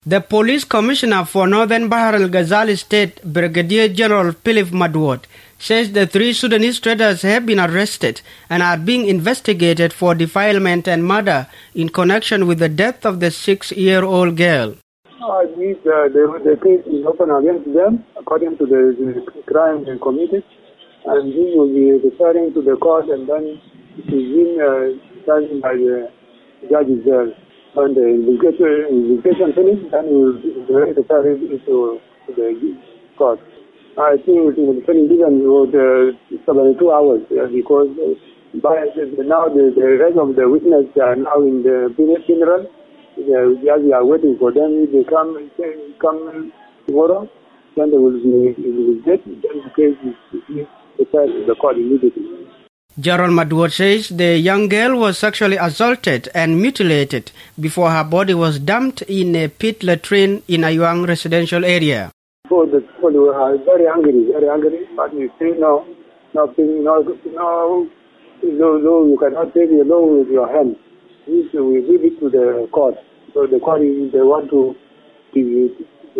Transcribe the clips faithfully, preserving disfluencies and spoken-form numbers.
The police commissioner for Northern Bahr el Ghazal State, Brigadier General Philip Madwot, says the three Sudanese traders have been arrested and are being investigated for defilement and murder in connection with the death of the six-year-old girl. Uh, this, uh, the, the case is open against them according to the, the crime they committed, and this will be referring to the court, and then it is being uh, charged by the judges there. When the investigation, investigation finished, then we will refer it into the court. I think it will finish even with uh, seventy-two hours uh, because uh, by the, now the, the rest of the witnesses are now in the funeral. The judges are waiting for them. If they come, come tomorrow, then they will be investigated. Then the case is referred to the court immediately. General Madwot says the young girl was sexually assaulted and mutilated before her body was dumped in a pit latrine in Ayuang residential area. So the people were very angry, very angry, but we say no, nothing, no, no, no, no, you cannot take the law with your hand. We leave it to the court. So the court, they want to, to,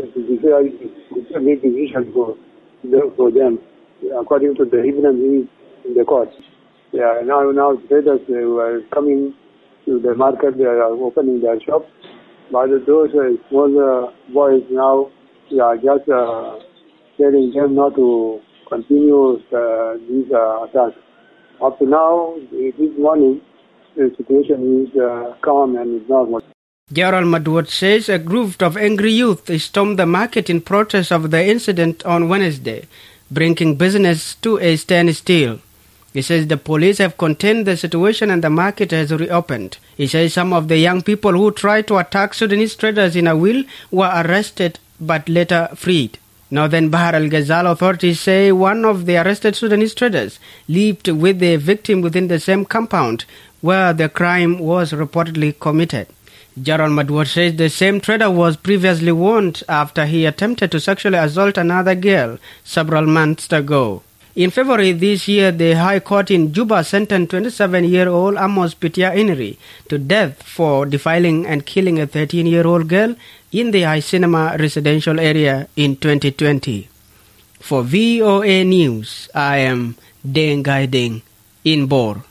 to, to make decisions for, for them, according to the evidence in the court. Yeah, now now traders uh, are coming to the market. They are opening their shops. But those uh, small uh, boys now, we are just uh, telling them not to continue uh, these uh, attacks. Up to now, this morning, the situation is uh, calm and is normal. General Madwot says a group of angry youth stormed the market in protest of the incident on Wednesday, bringing business to a standstill. He says the police have contained the situation and the market has reopened. He says some of the young people who tried to attack Sudanese traders in Awil were arrested but later freed. Northern Bahr el Ghazal authorities say one of the arrested Sudanese traders lived with the victim within the same compound where the crime was reportedly committed. General Madwot says the same trader was previously warned after he attempted to sexually assault another girl several months ago. In February this year, the High Court in Juba sentenced twenty-seven-year-old Amos Pitia Inri to death for defiling and killing a thirteen-year-old girl in the High Cinema residential area in twenty twenty. For V O A News, I am Deng Gai Deng in Bor.